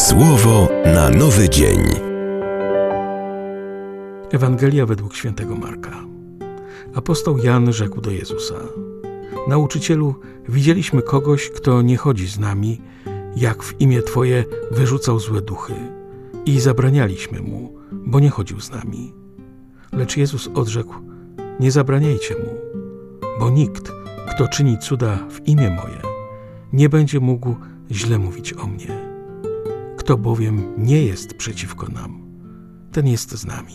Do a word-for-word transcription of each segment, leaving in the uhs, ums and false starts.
Słowo na nowy dzień. Ewangelia według świętego Marka. Apostoł Jan rzekł do Jezusa: Nauczycielu, widzieliśmy kogoś, kto nie chodzi z nami, jak w imię Twoje wyrzucał złe duchy, i zabranialiśmy mu, bo nie chodził z nami. Lecz Jezus odrzekł: Nie zabraniajcie mu, bo nikt, kto czyni cuda w imię moje, nie będzie mógł źle mówić o mnie. Kto bowiem nie jest przeciwko nam, ten jest z nami.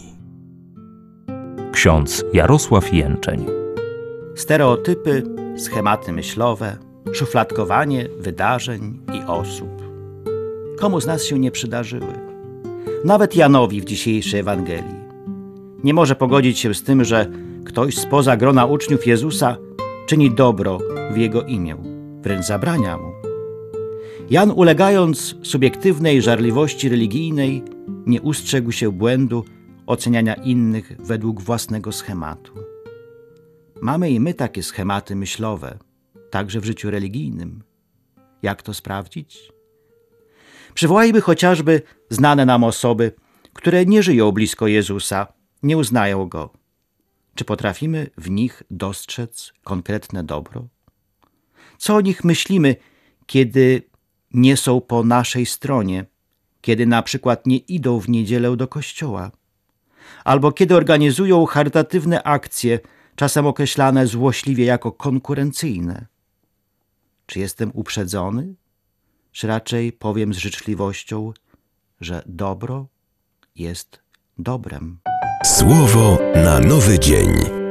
Ksiądz Jarosław Jęczeń. Stereotypy, schematy myślowe, szufladkowanie wydarzeń i osób. Komu z nas się nie przydarzyły? Nawet Janowi w dzisiejszej Ewangelii. Nie może pogodzić się z tym, że ktoś spoza grona uczniów Jezusa czyni dobro w Jego imię, wręcz zabrania mu. Jan, ulegając subiektywnej żarliwości religijnej, nie ustrzegł się błędu oceniania innych według własnego schematu. Mamy i my takie schematy myślowe, także w życiu religijnym. Jak to sprawdzić? Przywołajmy chociażby znane nam osoby, które nie żyją blisko Jezusa, nie uznają Go. Czy potrafimy w nich dostrzec konkretne dobro? Co o nich myślimy, kiedy nie są po naszej stronie, kiedy na przykład nie idą w niedzielę do kościoła, albo kiedy organizują charytatywne akcje, czasem określane złośliwie jako konkurencyjne? Czy jestem uprzedzony? Czy raczej powiem z życzliwością, że dobro jest dobrem? Słowo na nowy dzień.